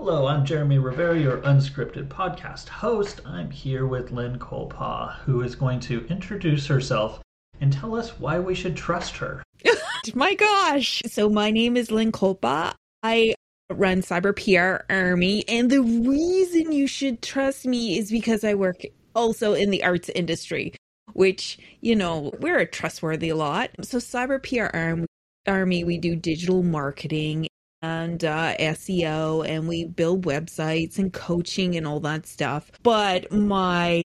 Hello, I'm Jeremy Rivera, your unscripted podcast host. I'm here with Lynn Kolpa, who is going to introduce herself and tell us why we should trust her. My gosh. So my name is Lynn Kolpa. I run Cyber PR Army, and the reason you should trust me is because I work also in the arts industry, which, we're a trustworthy lot. So Cyber PR Army, we do digital marketing and SEO, and we build websites and coaching and all that stuff. But my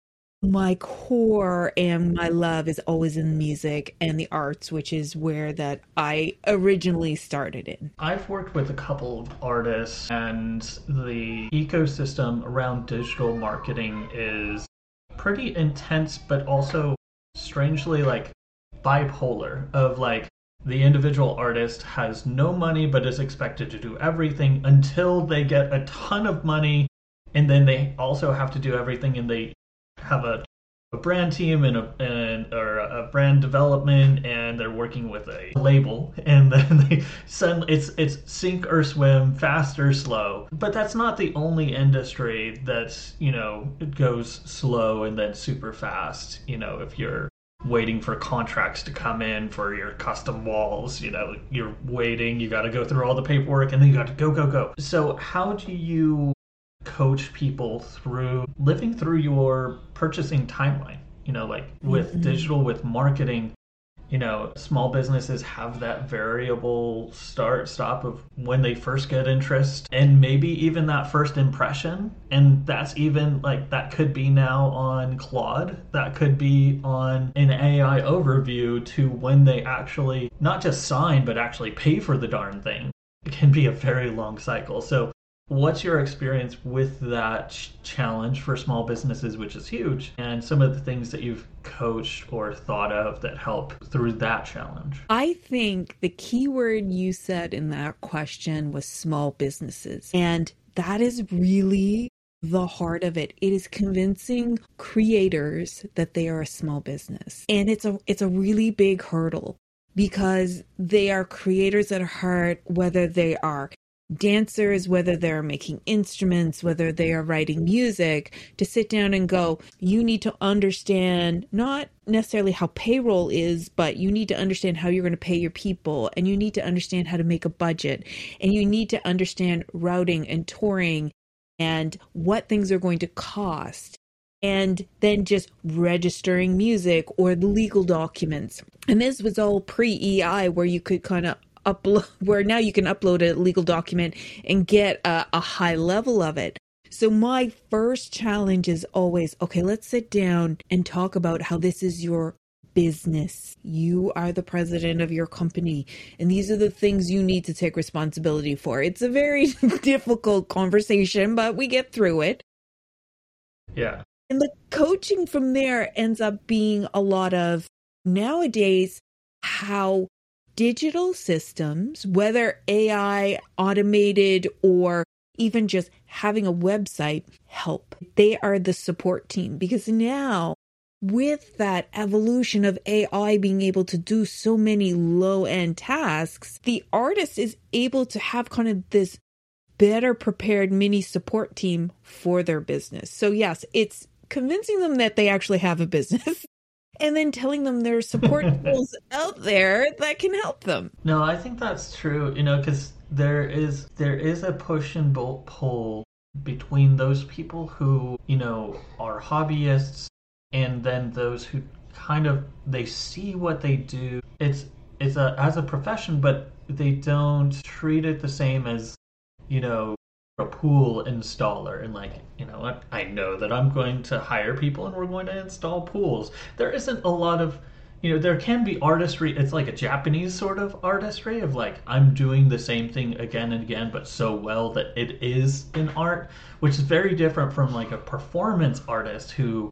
core and my love is always in music and the arts, which is where that I originally started in. I've worked with a couple of artists, and the ecosystem around digital marketing is pretty intense, but also strangely bipolar of the individual artist has no money but is expected to do everything until they get a ton of money, and then they also have to do everything, and they have a brand team and a brand development, and they're working with a label, and then they suddenly it's sink or swim, fast or slow. But that's not the only industry that's it goes slow and then super fast. If you're waiting for contracts to come in for your custom walls, you're waiting, you got to go through all the paperwork, and then you got to go. So how do you coach people through living through your purchasing timeline? With digital, with marketing, small businesses have that variable start stop of when they first get interest, and maybe even that first impression. And that's even that could be now on Claude, that could be on an AI overview, to when they actually not just sign but actually pay for the darn thing. It can be a very long cycle. So what's your experience with that challenge for small businesses, which is huge, and some of the things that you've coached or thought of that help through that challenge? I think the key word you said in that question was small businesses. And that is really the heart of it. It is convincing creators that they are a small business. And it's a really big hurdle, because they are creators at heart, whether they are dancers, whether they're making instruments, whether they are writing music, to sit down and go, you need to understand not necessarily how payroll is, but you need to understand how you're going to pay your people, and you need to understand how to make a budget, and you need to understand routing and touring and what things are going to cost, and then just registering music or the legal documents. And this was all pre-EI, where you could kind of where now you can upload a legal document and get a high level of it. So my first challenge is always, okay, let's sit down and talk about how this is your business. You are the president of your company, and these are the things you need to take responsibility for. It's a very difficult conversation, but we get through it. Yeah. And the coaching from there ends up being a lot of, nowadays, how digital systems, whether AI, automated, or even just having a website, help. They are the support team, because now with that evolution of AI being able to do so many low-end tasks, the artist is able to have kind of this better prepared mini support team for their business. So yes, it's convincing them that they actually have a business, and then telling them there are support tools out there that can help them. No, I think that's true, because there is a push and pull between those people who, are hobbyists, and then those who kind of, they see what they do. It's as a profession, but they don't treat it the same as, a pool installer, and what, I know that I'm going to hire people and we're going to install pools. There isn't a lot of, there can be artistry. It's like a Japanese sort of artistry of I'm doing the same thing again and again, but so well that it is an art, which is very different from a performance artist who,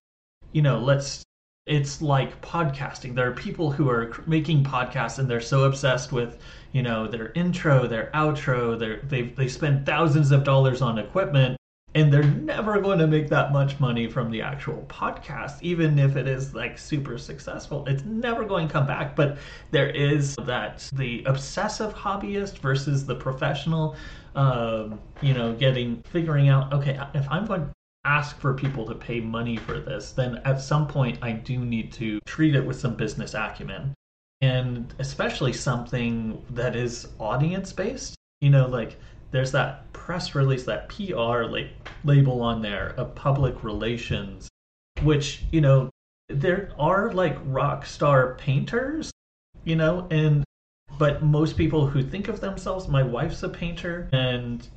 it's like podcasting. There are people who are making podcasts, and they're so obsessed with, their intro, their outro. They spend thousands of dollars on equipment, and they're never going to make that much money from the actual podcast, even if it is super successful. It's never going to come back. But there is the obsessive hobbyist versus the professional figuring out, okay, if I'm going to ask for people to pay money for this, then at some point I do need to treat it with some business acumen. And especially something that is audience based, like there's that press release, that PR label on there of public relations, which, there are like rock star painters, and but most people who think of themselves, my wife's a painter, and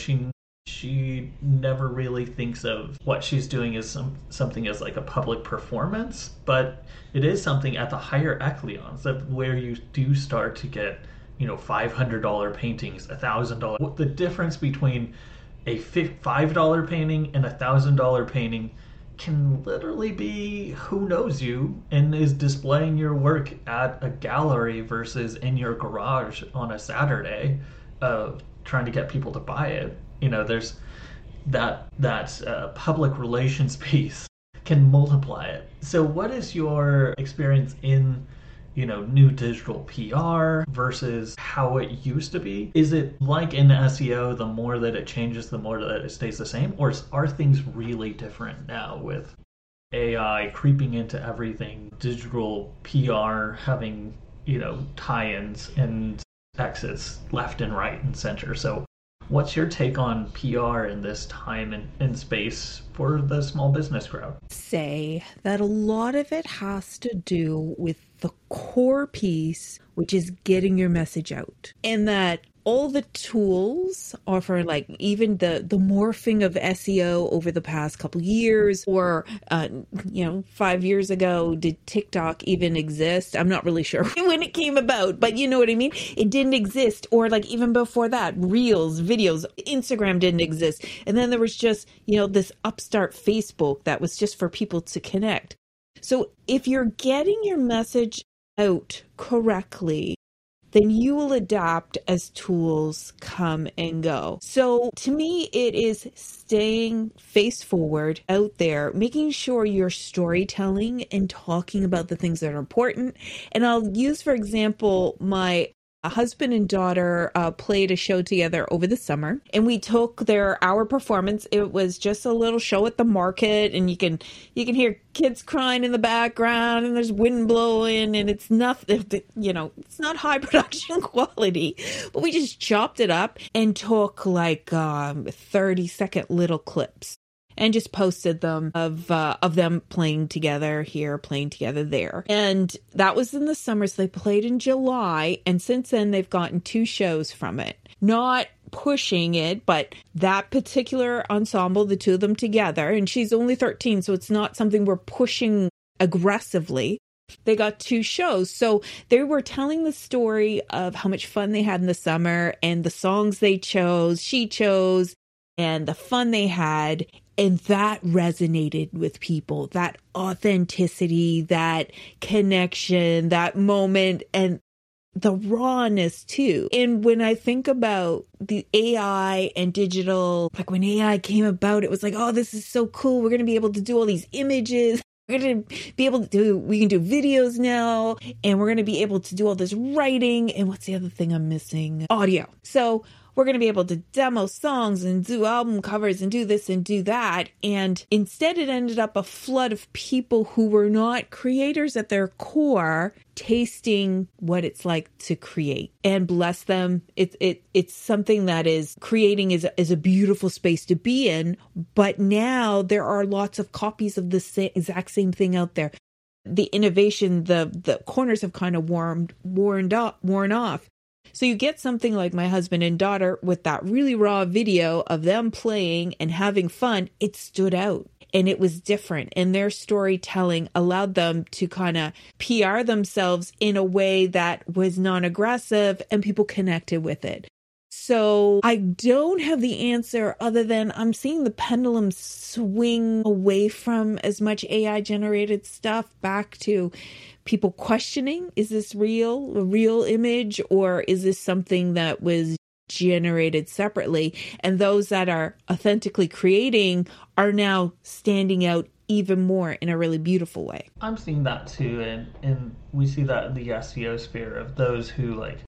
she never really thinks of what she's doing as something as like a public performance, but it is something at the higher echelons of where you do start to get $500 paintings, $1,000. The difference between a $5 painting and $1,000 painting can literally be who knows you and is displaying your work at a gallery versus in your garage on a Saturday, trying to get people to buy it. There's that public relations piece can multiply it. So what is your experience in new digital PR versus how it used to be? Is it like in SEO, the more that it changes, the more that it stays the same? Or are things really different now with AI creeping into everything, digital PR having, tie-ins and exits left and right and center? So what's your take on PR in this time and space for the small business crowd? Say that a lot of it has to do with the core piece, which is getting your message out. And that all the tools offer, like even the morphing of SEO over the past couple years, or 5 years ago, did TikTok even exist? I'm not really sure when it came about, but you know what I mean? It didn't exist. Or like even before that, Reels, videos, Instagram didn't exist. And then there was just, this upstart Facebook that was just for people to connect. So if you're getting your message out correctly, then you will adapt as tools come and go. So to me, it is staying face forward out there, making sure you're storytelling and talking about the things that are important. And I'll use, for example, my husband and daughter played a show together over the summer, and we took our performance. It was just a little show at the market, and you can hear kids crying in the background, and there's wind blowing, and it's nothing, it's not high production quality, but we just chopped it up and took like 30-second little clips and just posted them of them playing together here, playing together there. And that was in the summer, so they played in July, and since then they've gotten 2 shows from it. Not pushing it, but that particular ensemble, the 2 of them together, and she's only 13, so it's not something we're pushing aggressively. They got 2 shows. So they were telling the story of how much fun they had in the summer and the songs she chose, and the fun they had. And that resonated with people, that authenticity, that connection, that moment, and the rawness too. And when I think about the AI and digital, like when AI came about, it was like, oh, this is so cool. We're going to be able to do all these images. We're going to be able to we can do videos now, and we're going to be able to do all this writing. And what's the other thing I'm missing? Audio. So we're going to be able to demo songs and do album covers and do this and do that. And instead, it ended up a flood of people who were not creators at their core, tasting what it's like to create. And bless them, it's something that is creating is a beautiful space to be in. But now there are lots of copies of the exact same thing out there. The innovation, the corners have kind of worn off. So you get something like my husband and daughter with that really raw video of them playing and having fun. It stood out and it was different. And their storytelling allowed them to kind of PR themselves in a way that was non-aggressive, and people connected with it. So I don't have the answer other than I'm seeing the pendulum swing away from as much AI generated stuff back to people questioning, is this a real image, or is this something that was generated separately? And those that are authentically creating are now standing out even more in a really beautiful way. I'm seeing that too, and we see that in the SEO sphere of those who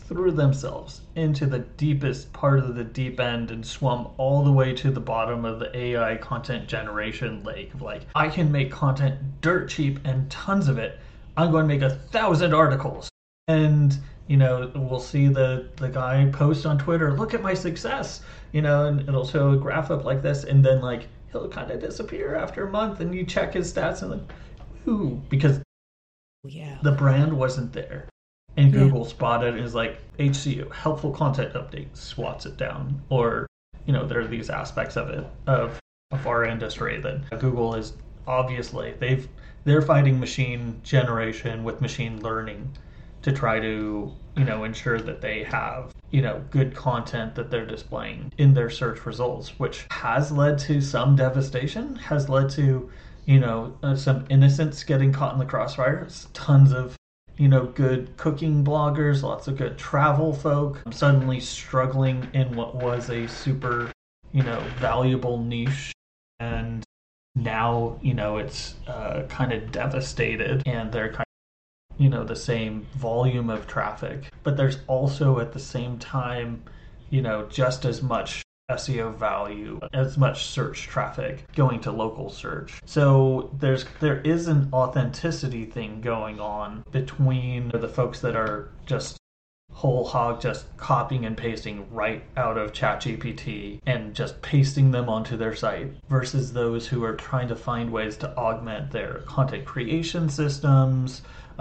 threw themselves into the deepest part of the deep end and swum all the way to the bottom of the AI content generation lake of like, I can make content dirt cheap and tons of it. I'm going to make 1,000 articles. And, we'll see the guy post on Twitter, look at my success, and it'll show a graph up like this. And then like, he'll kind of disappear after a month and you check his stats and like, ooh, because the brand wasn't there. And Google spotted it as like HCU, helpful content update, swats it down. Or, there are these aspects of it, of our industry that Google is obviously, they're fighting machine generation with machine learning to try to, ensure that they have, good content that they're displaying in their search results, which has led to some devastation, has led to, some innocents getting caught in the crossfires, tons of good cooking bloggers, lots of good travel folk suddenly struggling in what was a super, valuable niche. And now, it's kind of devastated and they're kind of, the same volume of traffic. But there's also at the same time, just as much SEO value, as much search traffic going to local search. So there is an authenticity thing going on between the folks that are just whole hog just copying and pasting right out of ChatGPT and just pasting them onto their site versus those who are trying to find ways to augment their content creation systems,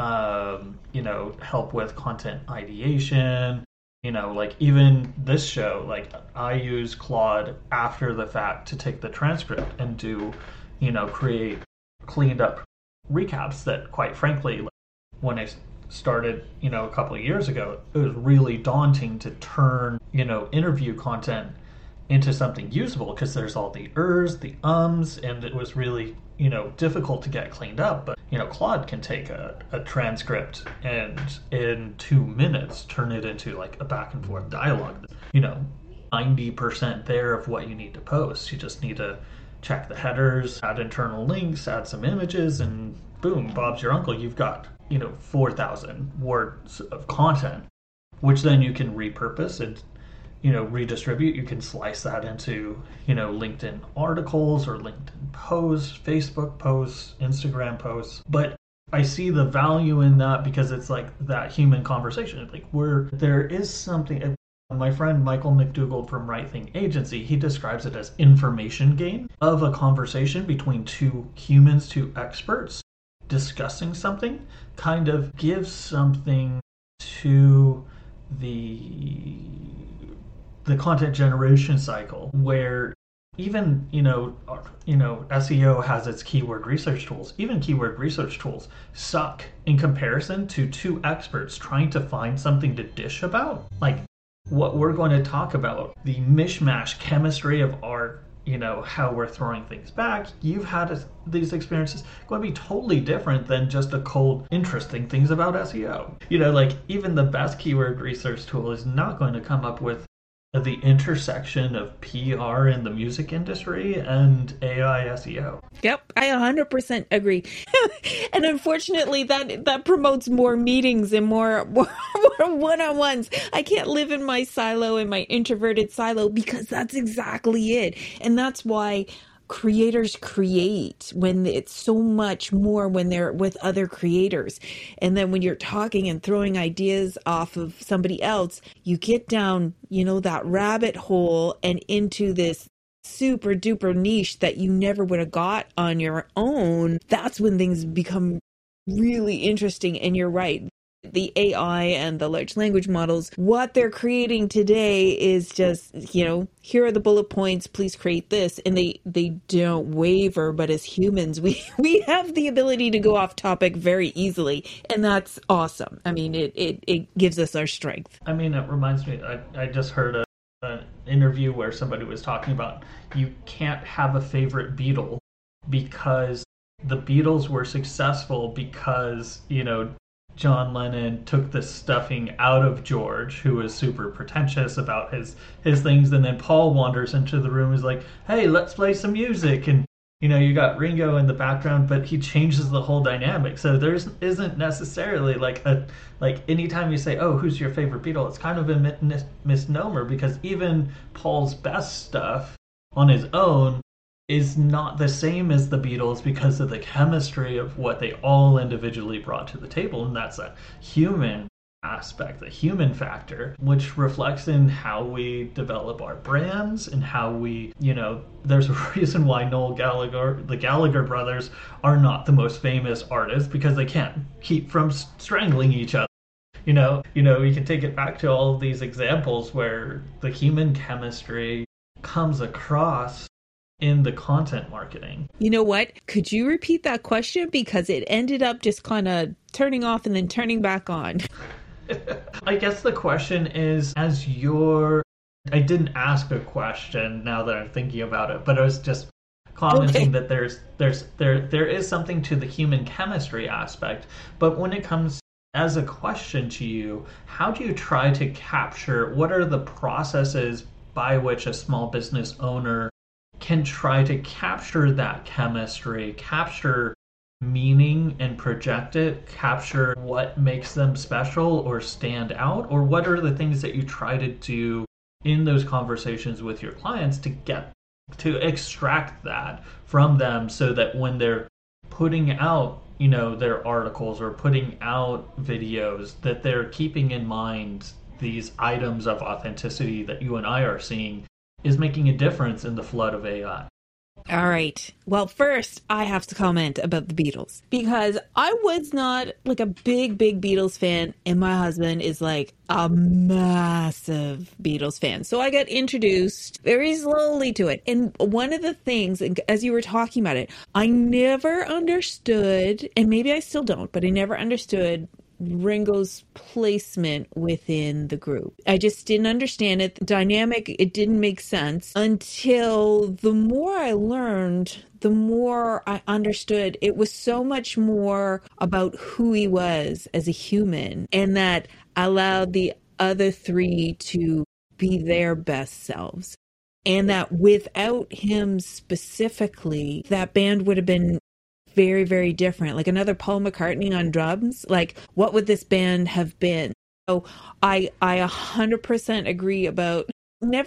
help with content ideation. Like even this show, like I use Claude after the fact to take the transcript and do, create cleaned up recaps that quite frankly, when I started, a couple of years ago, it was really daunting to turn, interview content into something usable because there's all the ers, the ums, and it was really, difficult to get cleaned up. But, Claude can take a transcript and in 2 minutes turn it into like a back and forth dialogue. 90% there of what you need to post. You just need to check the headers, add internal links, add some images, and boom, Bob's your uncle. You've got, 4,000 words of content, which then you can repurpose and redistribute. You can slice that into, LinkedIn articles or LinkedIn posts, Facebook posts, Instagram posts. But I see the value in that because it's like that human conversation. Like there is something. My friend Michael McDougall from Right Thing Agency, he describes it as information gain of a conversation between two humans, two experts discussing something, kind of gives something to the content generation cycle where even, SEO has its keyword research tools. Even keyword research tools suck in comparison to two experts trying to find something to dish about. Like what we're going to talk about, the mishmash chemistry of art, how we're throwing things back. You've had these experiences going to be totally different than just a cold, interesting things about SEO. Like even the best keyword research tool is not going to come up with the intersection of PR in the music industry and AI SEO. Yep, I 100% agree. And unfortunately, that promotes more meetings and more one-on-ones. I can't live in my silo, in my introverted silo, because that's exactly it. And that's why creators create when it's so much more when they're with other creators. And then when you're talking and throwing ideas off of somebody else, you get down, that rabbit hole and into this super duper niche that you never would have got on your own. That's when things become really interesting. And you're right. The AI and the large language models, what they're creating today is just, here are the bullet points, please create this. And they don't waver, but as humans, we have the ability to go off topic very easily. And that's awesome. I mean, it gives us our strength. I mean, it reminds me, I just heard an interview where somebody was talking about you can't have a favorite Beatle because the Beatles were successful because, John Lennon took the stuffing out of George, who was super pretentious about his things, and then Paul wanders into the room and is like, hey, let's play some music. And, you got Ringo in the background, but he changes the whole dynamic. So there's isn't necessarily like anytime you say, "Oh, who's your favorite Beatle?" It's kind of a misnomer because even Paul's best stuff on his own is not the same as the Beatles because of the chemistry of what they all individually brought to the table, and that's a human aspect, the human factor, which reflects in how we develop our brands and how we, there's a reason why Noel Gallagher, the Gallagher brothers, are not the most famous artists because they can't keep from strangling each other. You can take it back to all of these examples where the human chemistry comes across in the content marketing. You know what? Could you repeat that question? Because it ended up just kind of turning off and then turning back on. I guess the question is, I didn't ask a question now that I'm thinking about it, but I was just commenting that there is something to the human chemistry aspect. But when it comes as a question to you, how do you try to capture, what are the processes by which a small business owner can try to capture that chemistry, capture meaning and project it, capture what makes them special or stand out? Or what are the things that you try to do in those conversations with your clients to extract that from them so that when they're putting out, their articles or putting out videos, that they're keeping in mind these items of authenticity that you and I are seeing is making a difference in the flood of AI? All right. Well, first, I have to comment about the Beatles because I was not like a big Beatles fan, and my husband is like a massive Beatles fan. So I got introduced very slowly to it. And one of the things, as you were talking about it, I never understood, and maybe I still don't, but I never understood Ringo's placement within the group. I just didn't understand it. The dynamic, it didn't make sense until the more I learned, the more I understood it was so much more about who he was as a human, and that allowed the other three to be their best selves. And that without him specifically, that band would have been very different. Like another Paul McCartney on drums, like what would this band have been? So I 100% agree about you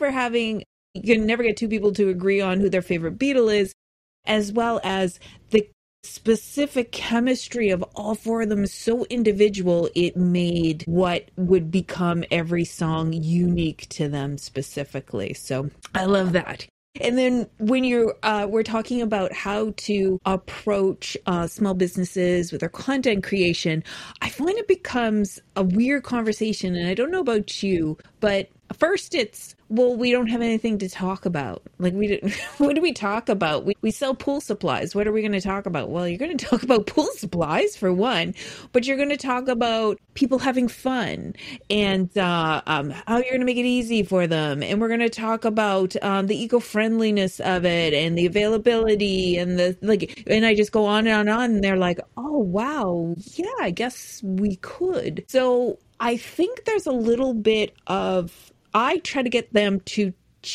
can never get two people to agree on who their favorite Beatle is, as well as the specific chemistry of all four of them is so individual, it made what would become every song unique to them specifically. So I love that. And then when we're talking about how to approach small businesses with their content creation, I find it becomes a weird conversation. And I don't know about you, but first it's, well, we don't have anything to talk about. Like, what do we talk about? We sell pool supplies. What are we going to talk about? Well, you're going to talk about pool supplies for one, but you're going to talk about people having fun and how you're going to make it easy for them. And we're going to talk about the eco-friendliness of it and the availability and and I just go on and on. And they're like, oh, wow. Yeah, I guess we could. So I think there's a little bit of, I try to get them to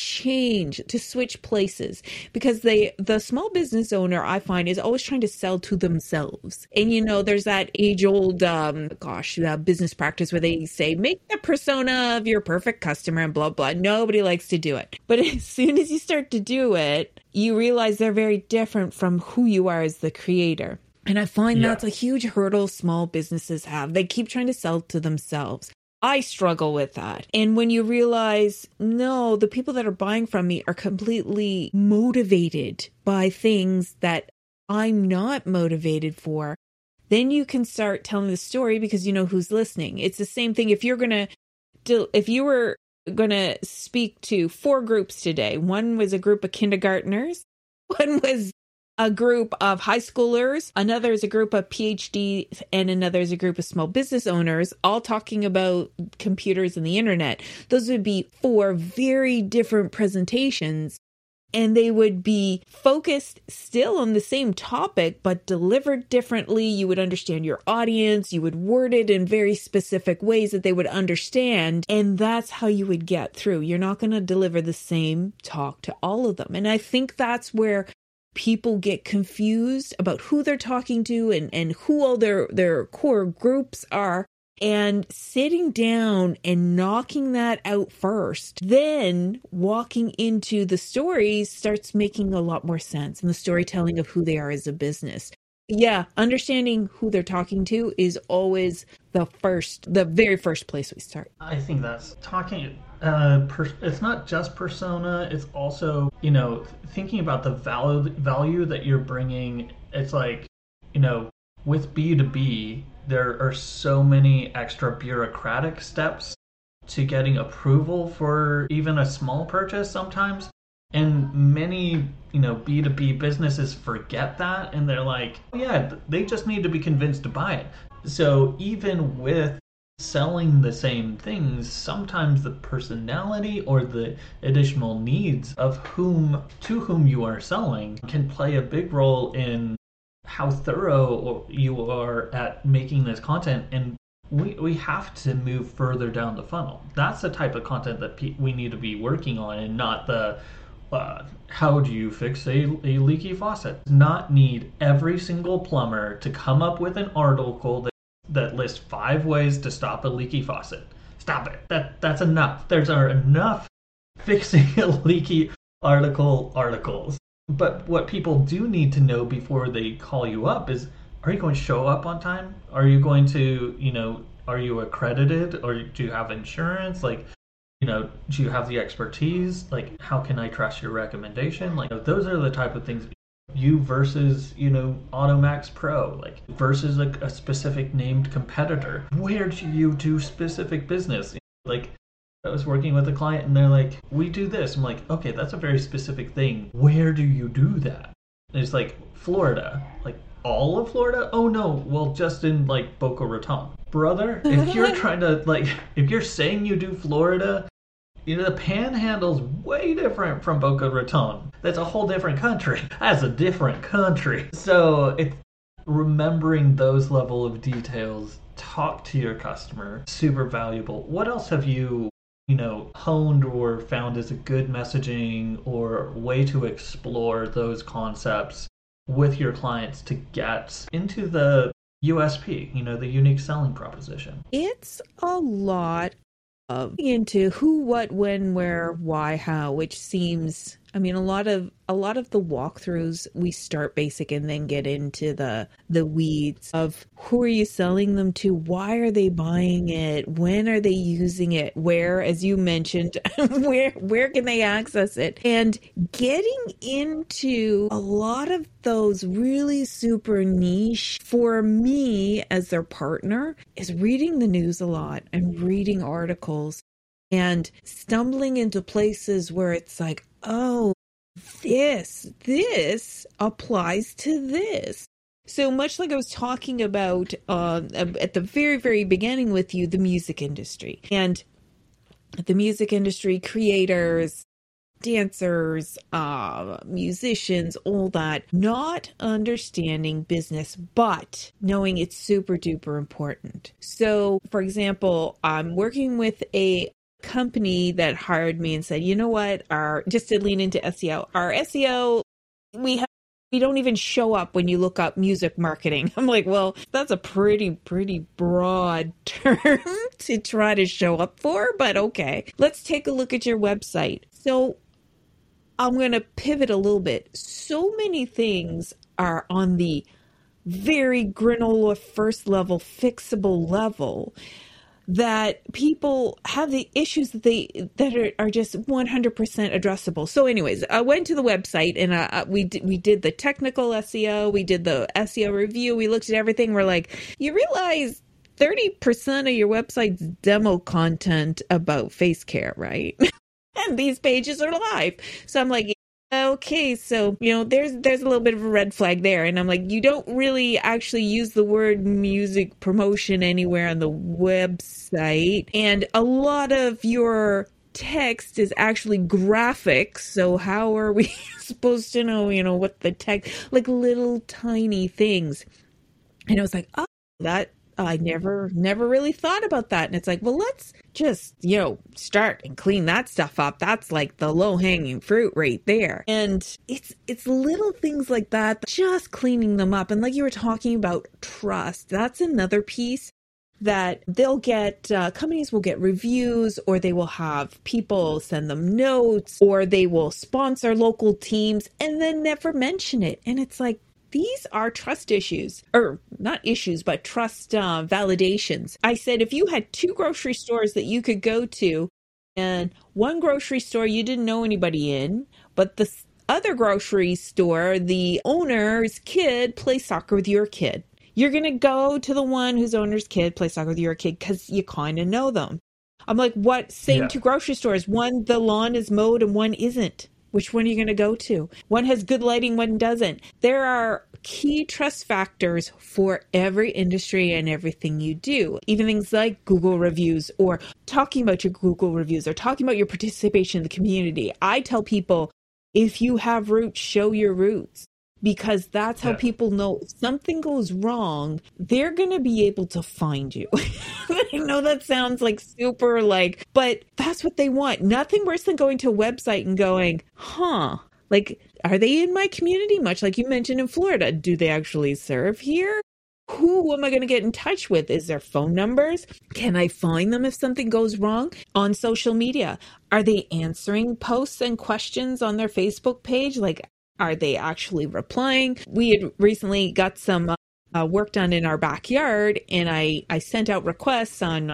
switch places, because the small business owner, I find, is always trying to sell to themselves. And there's that age old business practice where they say, make the persona of your perfect customer and blah blah. Nobody likes to do it, but as soon as you start to do it, you realize they're very different from who you are as the creator. And I find that's a huge hurdle small businesses have. They keep trying to sell to themselves. I struggle with that. And when you realize, no, the people that are buying from me are completely motivated by things that I'm not motivated for, then you can start telling the story because you know who's listening. It's the same thing if you were going to speak to 4 groups today. One was a group of kindergartners. One was a group of high schoolers, another is a group of PhDs, and another is a group of small business owners, all talking about computers and the internet. Those would be 4 very different presentations, and they would be focused still on the same topic, but delivered differently. You would understand your audience. You would word it in very specific ways that they would understand, and that's how you would get through. You're not going to deliver the same talk to all of them. And I think that's where people get confused about who they're talking to and who all their core groups are. And sitting down and knocking that out first, then walking into the stories starts making a lot more sense, and the storytelling of who they are as a business. Yeah, understanding who they're talking to is always the very first place we start. I think that's talking. It's not just persona. It's also, thinking about the value that you're bringing. It's like, with B2B, there are so many extra bureaucratic steps to getting approval for even a small purchase sometimes. And many, B2B businesses forget that, and they're like, yeah, they just need to be convinced to buy it. So even with selling the same things, sometimes the personality or the additional needs of to whom you are selling can play a big role in how thorough you are at making this content. And we have to move further down the funnel. That's the type of content that we need to be working on, and not the how do you fix a leaky faucet? Not need every single plumber to come up with an article that lists 5 ways to stop a leaky faucet. Stop it. That's enough. There's enough fixing a leaky articles. But what people do need to know before they call you up is, are you going to show up on time? Are you going to, are you accredited? Or do you have insurance? Like, do you have the expertise? Like, how can I trust your recommendation? Like, those are the type of things. You versus, Automax Pro, like, versus a specific named competitor. Where do you do specific business? Like, I was working with a client and they're like, we do this. I'm like, okay, that's a very specific thing. Where do you do that? And it's like, Florida. Like, all of Florida? Oh no, well, just in like Boca Raton. Brother, if you're trying to, like, if you're saying you do Florida, the Panhandle's way different from Boca Raton. That's a whole different country. That's a different country. So it's remembering those level of details. Talk to your customer. Super valuable. What else have you, honed or found as a good messaging or way to explore those concepts with your clients to get into the USP, the unique selling proposition? It's a lot of into who, what, when, where, why, how, which seems, a lot of the walkthroughs, we start basic and then get into the weeds of who are you selling them to, why are they buying it, when are they using it, where, as you mentioned, where can they access it, and getting into a lot of those really super niche. For me as their partner is reading the news a lot and reading articles and stumbling into places where it's like, oh, this applies to this. So much like I was talking about at the very, very beginning with you, the music industry. And the music industry, creators, dancers, musicians, all that, not understanding business, but knowing it's super duper important. So, for example, I'm working with a company that hired me and said, you know what, just to lean into SEO, our SEO, we don't even show up when you look up music marketing. I'm like, well, that's a pretty broad term to try to show up for, but okay, let's take a look at your website. So I'm going to pivot a little bit. So many things are on the very granola first level, fixable level, that people have the issues that are just 100% addressable. So anyways, I went to the website and we did the technical SEO, we did the SEO review, we looked at everything. We're like, you realize 30% of your website's demo content about face care, right? And these pages are live. So I'm like, okay, so, there's a little bit of a red flag there. And I'm like, you don't really actually use the word music promotion anywhere on the website. And a lot of your text is actually graphics. So how are we supposed to know, what the text, like little tiny things. And I was like, oh, that I never really thought about that. And it's like, well, let's just, start and clean that stuff up. That's like the low hanging fruit right there. And it's little things like that, just cleaning them up. And like you were talking about trust, that's another piece that they'll get, companies will get reviews, or they will have people send them notes, or they will sponsor local teams and then never mention it. And it's like, these are trust issues, or not issues, but trust validations. I said, if you had 2 grocery stores that you could go to, and one grocery store you didn't know anybody in, but the other grocery store, the owner's kid plays soccer with your kid. You're going to go to the one whose owner's kid plays soccer with your kid because you kind of know them. I'm like, what? Same 2 grocery stores. One, the lawn is mowed and one isn't. Which one are you going to go to? One has good lighting, one doesn't. There are key trust factors for every industry and everything you do. Even things like Google reviews, or talking about your Google reviews, or talking about your participation in the community. I tell people, if you have roots, show your roots. Because that's how people know if something goes wrong, they're going to be able to find you. I know that sounds like super but that's what they want. Nothing worse than going to a website and going, like, are they in my community? Much like you mentioned in Florida. Do they actually serve here? Who am I going to get in touch with? Is there phone numbers? Can I find them if something goes wrong? On social media, are they answering posts and questions on their Facebook page? Like, are they actually replying? We had recently got some work done in our backyard, and I sent out requests on,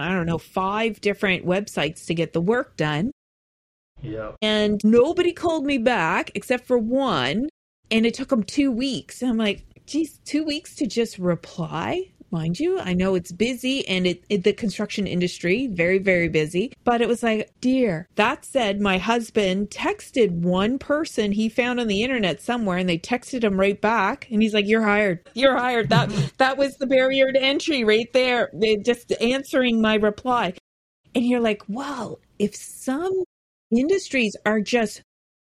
5 different websites to get the work done. Yeah. And nobody called me back except for one, and it took them 2 weeks. And I'm like, geez, 2 weeks to just reply? Mind you, I know it's busy, and the construction industry, very, very busy. But it was like, dear. That said, my husband texted one person he found on the internet somewhere, and they texted him right back. And he's like, you're hired. You're hired. That was the barrier to entry right there. They just answering my reply. And you're like, wow, if some industries are just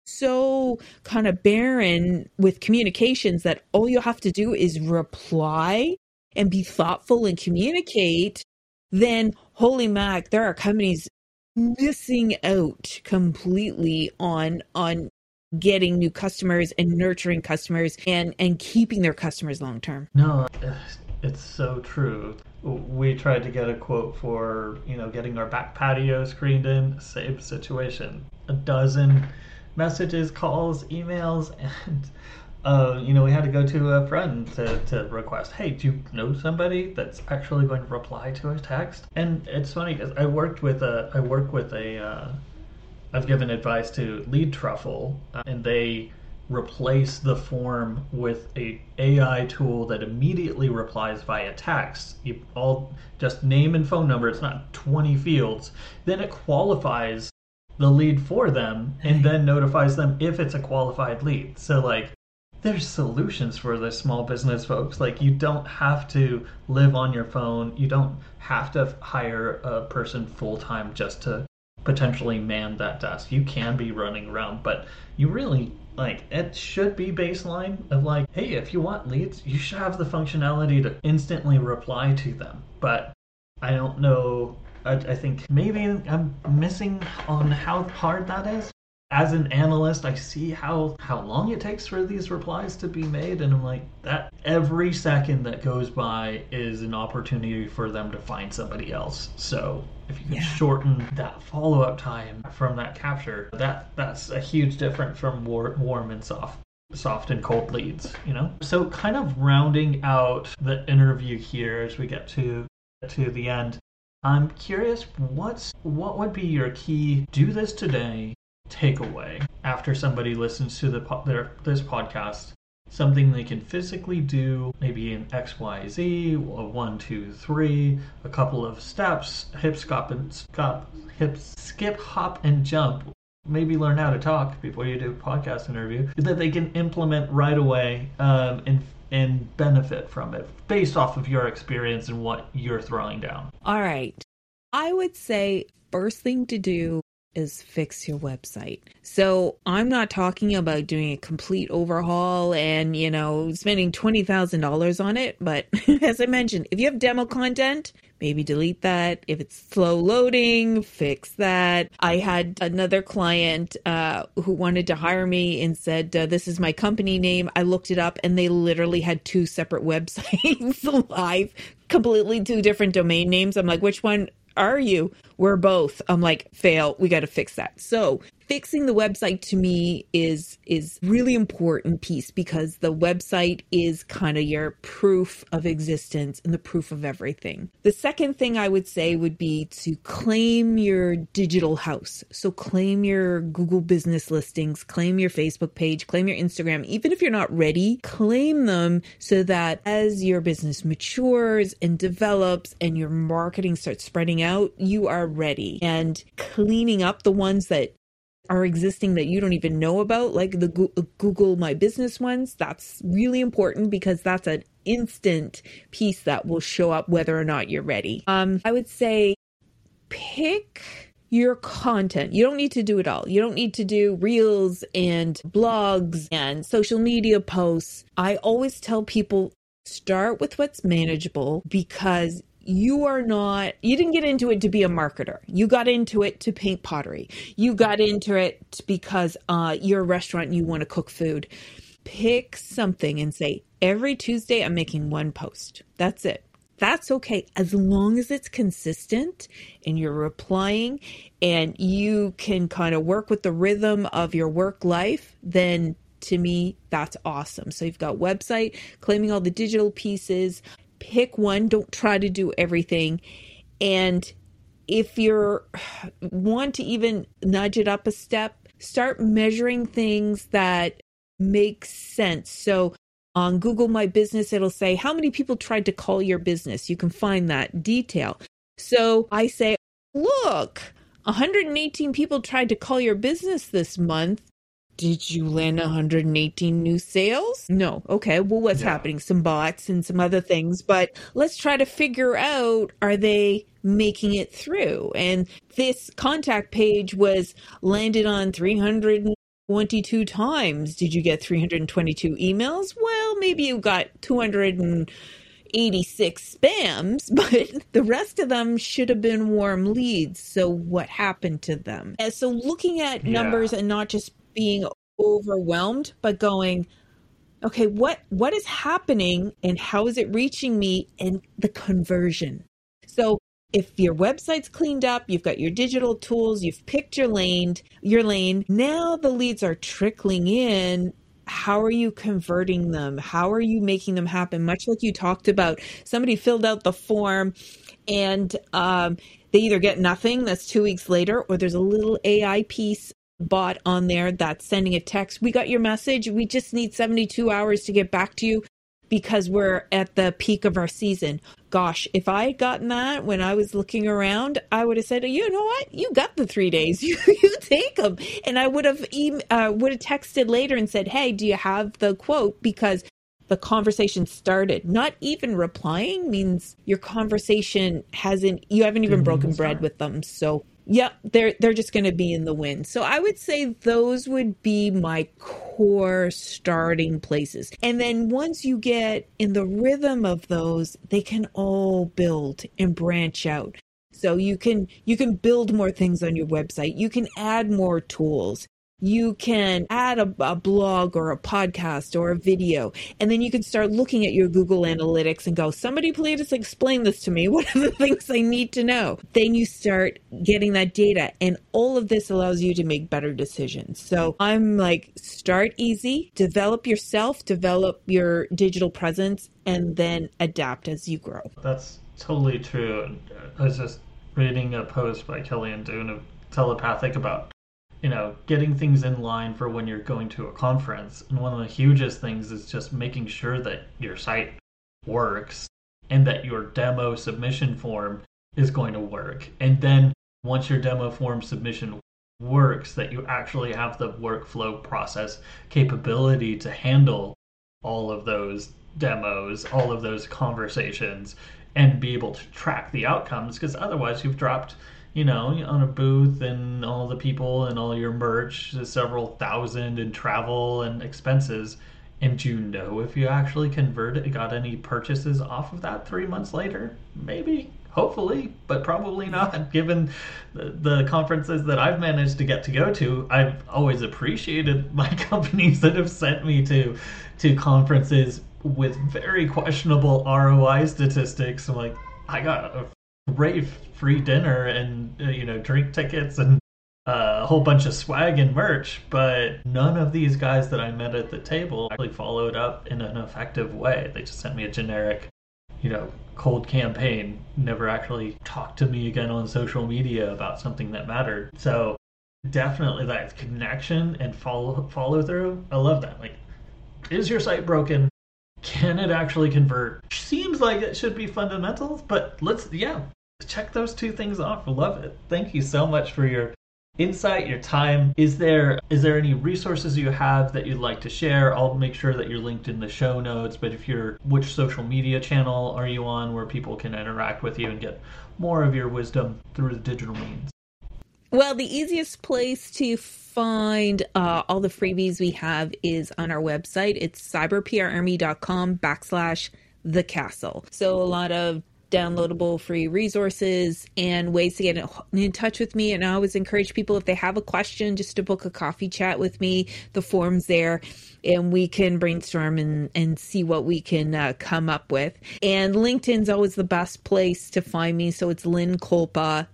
so kind of barren with communications that all you have to do is reply and be thoughtful and communicate, then holy mac, there are companies missing out completely on getting new customers and nurturing customers and keeping their customers long term. No, it's so true. We tried to get a quote for, getting our back patio screened in, same situation. 12 messages, calls, emails, and we had to go to a friend to request, hey, do you know somebody that's actually going to reply to a text? And it's funny because I've given advice to Lead Truffle, and they replace the form with a AI tool that immediately replies via text. You all just name and phone number. It's not 20 fields. Then it qualifies the lead for them and then notifies them if it's a qualified lead. So there's solutions for the small business folks. You don't have to live on your phone. You don't have to hire a person full-time just to potentially man that desk. You can be running around, but you really, it should be baseline of hey, if you want leads, you should have the functionality to instantly reply to them. But I don't know. I think maybe I'm missing on how hard that is. As an analyst, I see how long it takes for these replies to be made, and I'm like, that every second that goes by is an opportunity for them to find somebody else. So if you can shorten that follow-up time from that capture, that's a huge difference from warm and soft and cold leads, So kind of rounding out the interview here as we get to the end, I'm curious, what would be your key do this today takeaway after somebody listens to this podcast? Something they can physically do, maybe in XYZ, a 1, 2, 3, a couple of steps, skip, hop, and jump. Maybe learn how to talk before you do a podcast interview, that they can implement right away and benefit from it based off of your experience and what you're throwing down. All right. I would say first thing to do is fix your website. So I'm not talking about doing a complete overhaul and, spending $20,000 on it. But as I mentioned, if you have demo content, maybe delete that. If it's slow loading, fix that. I had another client who wanted to hire me and said, this is my company name. I looked it up and they literally had 2 separate websites live, completely 2 different domain names. I'm like, which one are you? We're both. I'm like, fail. We got to fix that. So fixing the website to me is really important piece, because the website is kind of your proof of existence and the proof of everything. The second thing I would say would be to claim your digital house. So claim your Google business listings, claim your Facebook page, claim your Instagram. Even if you're not ready, claim them so that as your business matures and develops and your marketing starts spreading out, you are ready. And cleaning up the ones that are existing that you don't even know about, like the Google My Business ones, that's really important because that's an instant piece that will show up whether or not you're ready. I would say pick your content. You don't need to do it all. You don't need to do reels and blogs and social media posts. I always tell people, start with what's manageable, because you didn't get into it to be a marketer. You got into it to paint pottery. You got into it because you're a restaurant and you want to cook food. Pick something and say, every Tuesday I'm making 1 post. That's it. That's okay. As long as it's consistent and you're replying and you can kind of work with the rhythm of your work life, then to me, that's awesome. So you've got website, claiming all the digital pieces. Pick one, don't try to do everything. And if you want to even nudge it up a step, start measuring things that make sense. So on Google My Business, it'll say, how many people tried to call your business? You can find that detail. So I say, look, 118 people tried to call your business this month. Did you land 118 new sales? No. Okay. Well, what's happening? Some bots and some other things, but let's try to figure out, are they making it through? And this contact page was landed on 322 times. Did you get 322 emails? Well, maybe you got 286 spams, but the rest of them should have been warm leads. So what happened to them? And so looking at numbers and not just being overwhelmed, but going, okay, what is happening and how is it reaching me, and the conversion. So if your website's cleaned up, you've got your digital tools, you've picked your lane, now the leads are trickling in. How are you converting them? How are you making them happen? Much like you talked about, somebody filled out the form and they either get nothing, that's 2 weeks later, or there's a little AI piece bot on there that's sending a text. We got your message. We just need 72 hours to get back to you because we're at the peak of our season. Gosh, if I had gotten that when I was looking around, I would have said, you know what? You got the 3 days. You take them. And I would have texted later and said, hey, do you have the quote? Because the conversation started. Not even replying means your conversation you haven't even broken bread with them. So yeah, they're just going to be in the wind. So I would say those would be my core starting places. And then once you get in the rhythm of those, they can all build and branch out. So you can build more things on your website. You can add more tools. You can add a blog or a podcast or a video, and then you can start looking at your Google Analytics and go, somebody please explain this to me. What are the things I need to know? Then you start getting that data, and all of this allows you to make better decisions. So I'm like, start easy, develop yourself, develop your digital presence, and then adapt as you grow. That's totally true. I was just reading a post by Kellyanne Dune of Telepathic about getting things in line for when you're going to a conference. And one of the hugest things is just making sure that your site works and that your demo submission form is going to work. And then once your demo form submission works, that you actually have the workflow process capability to handle all of those demos, all of those conversations, and be able to track the outcomes, because otherwise you've dropped on a booth and all the people and all your merch, several thousand in travel and expenses. And do you know if you actually converted, got any purchases off of that 3 months later? Maybe, hopefully, but probably not. Given the conferences that I've managed to get to go to, I've always appreciated my companies that have sent me to conferences with very questionable ROI statistics. I'm like, I got a great free dinner and drink tickets and a whole bunch of swag and merch, but none of these guys that I met at the table actually followed up in an effective way. They just sent me a generic, cold campaign, never actually talked to me again on social media about something that mattered. So definitely that connection and follow through. I love that. Like, is your site broken? Can it actually convert? Seems like it should be fundamentals, but let's check those two things off. I love it. Thank you so much for your insight, your time. Is there any resources you have that you'd like to share? I'll make sure that you're linked in the show notes, but which social media channel are you on where people can interact with you and get more of your wisdom through the digital means? Well, the easiest place to find all the freebies we have is on our website. It's cyberprarmy.com/the castle. So a lot of downloadable free resources and ways to get in touch with me. And I always encourage people, if they have a question, just to book a coffee chat with me. The form's there, and we can brainstorm and see what we can come up with. And LinkedIn's always the best place to find me. So it's Lynn Colepaughh,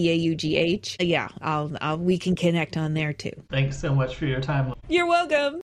COLEPAUGH. Yeah, we can connect on there too. Thanks so much for your time. You're welcome.